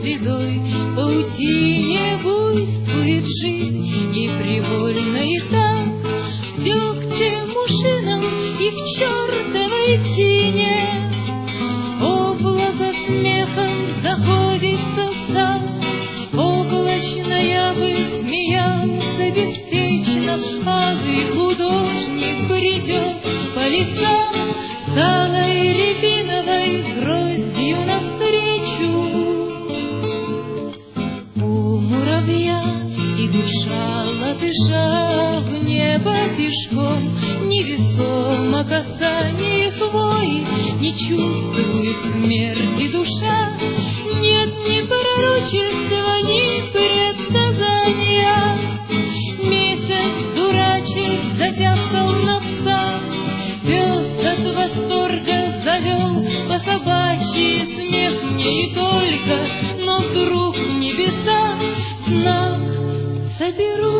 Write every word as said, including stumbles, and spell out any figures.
седой паутине буйствует жизнь, и привольно и так в дегте мушином и в чертовой тине. Облако смехом заходится в сад, облачная бы смеялся беспечно, алый художник бредет по лицам с алой рябиновой гроздью навстречу. У муравья и душа латыша в небо пешком, невесомо касание хвои, не чувствует смерти душа. Нет ни пророчества, ни предсказания. Месяц дурачек затявкал на пса, пес от восторга завел по собачьи смех мне и только, но вдруг в небесах знак соберу.